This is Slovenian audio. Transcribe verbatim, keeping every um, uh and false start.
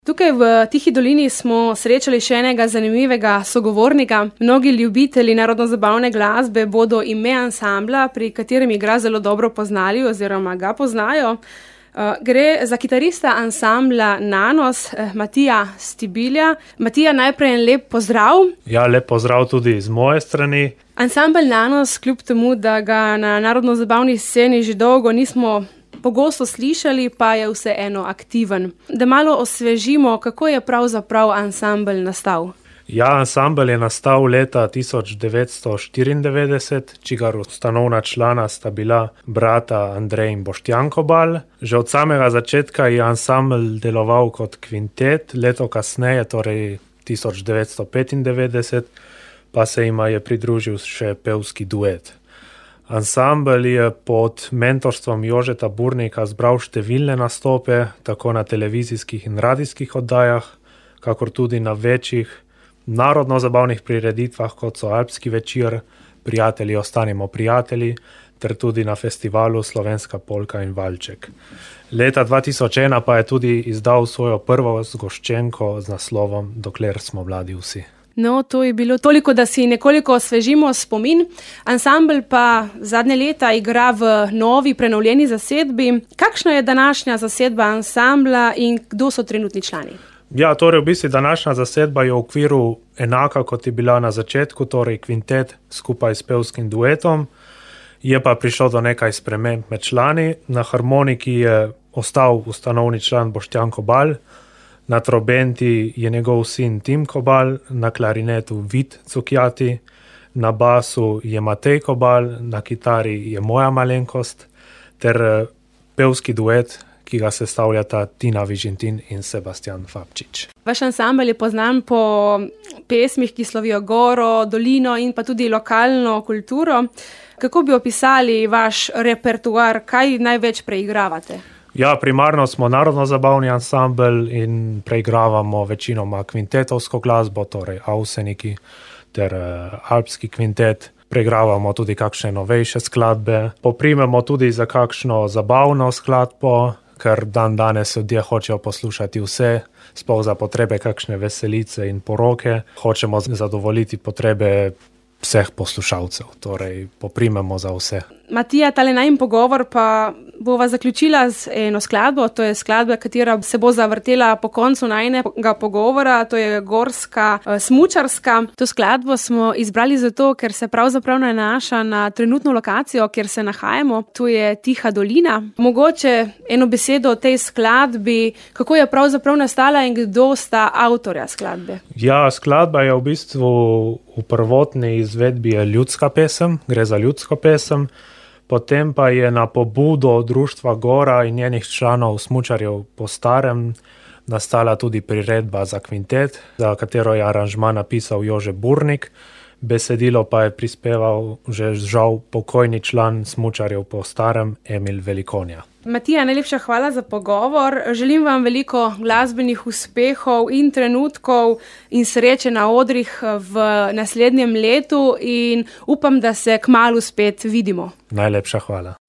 Tukaj v Tihi dolini smo srečali še enega zanimivega sogovornika. Mnogi ljubitelji narodno-zabavne glasbe bodo ime ansambla, pri katerem igra, zelo dobro poznali oziroma ga poznajo. Uh, gre za kitarista ansambla Nanos, eh, Matija Stibilja. Matija, najprej en lep pozdrav. Ja, lep pozdrav tudi z moje strani. Ansambel Nanos, kljub temu, da ga na narodno-zabavni sceni že dolgo nismo pogosto slišali, pa je vseeno aktiven. Da malo osvežimo, kako je pravzaprav ansambel nastal. Ja, ansambel je nastal leta tisoč devetsto štiriindevetdeset, čigar ustanovna člana sta bila brata Andrej in Boštjan Kobal. Že od samega začetka je ansambel deloval kot kvintet, leto kasneje, torej tisoč devetsto petindevetdeset, pa se jima je pridružil še pevski duet. Ansambel je pod mentorstvom Jožeta Burnika zbral številne nastope, tako na televizijskih in radijskih oddajah, kakor tudi na večjih narodno-zabavnih prireditvah, kot so Alpski večer, Prijatelji ostanimo prijatelji, ter tudi na festivalu Slovenska polka in valček. Leta dva tisoč ena pa je tudi izdal svojo prvo zgoščenko z naslovom Dokler smo mladi vsi. No, to je bilo toliko, da si nekoliko osvežimo spomin. Ansambel pa zadnje leta igra v novi prenovljeni zasedbi. Kakšna je današnja zasedba ansambla in kdo so trenutni člani? Ja, torej v bistvu današnja zasedba je v okviru enaka, kot je bila na začetku, torej kvintet skupaj s pevskim duetom. Je pa prišlo do nekaj sprememb med člani. Na harmoniki je ostal ustanovni član Boštjan Kobal, na trobenti je njegov sin Tim Kobal, na klarinetu Vid Cukjati, na basu je Matej Kobal, na kitari je moja malenkost, ter pevski duet, ki ga sestavljata Tina Vižintin in Sebastian Fabčič. Vaš ansambel je poznan po pesmih, ki slovijo goro, dolino in pa tudi lokalno kulturo. Kako bi opisali vaš repertoar, kaj največ preigravate? Ja, primarno smo narodno-zabavni ansambel in preigravamo večinoma kvintetovsko glasbo, torej Avseniki ter uh, Alpski kvintet. Preigravamo tudi kakšne novejše skladbe. Poprimemo tudi za kakšno zabavno skladbo, ker dan danes ljudje hočejo poslušati vse, sploh za potrebe kakšne veselice in poroke. Hočemo zadovoljiti potrebe vseh poslušalcev, torej poprimemo za vse. Matija, tale najin pogovor pa bova zaključila z eno skladbo, to je skladba, katera se bo zavrtela po koncu najinega pogovora, to je gorska, smučarska. To skladbo smo izbrali zato, ker se pravzaprav nanaša na trenutno lokacijo, kjer se nahajamo, to je Tiha dolina. Mogoče eno besedo o tej skladbi, kako je pravzaprav nastala in kdo sta avtorja skladbe? Ja, skladba je v bistvu v prvotni izvedbi je ljudska pesem, gre za ljudsko pesem. Potem pa je na pobudo Društva Gora in njenih članov smučarjev po starem nastala tudi priredba za kvintet, za katero je aranžma napisal Jože Burnik. Besedilo pa je prispeval že žal pokojni član smučarjev po starem Emil Velikonja. Matija, najlepša hvala za pogovor. Želim vam veliko glasbenih uspehov in trenutkov in sreče na odrih v naslednjem letu in upam, da se kmalu spet vidimo. Najlepša hvala.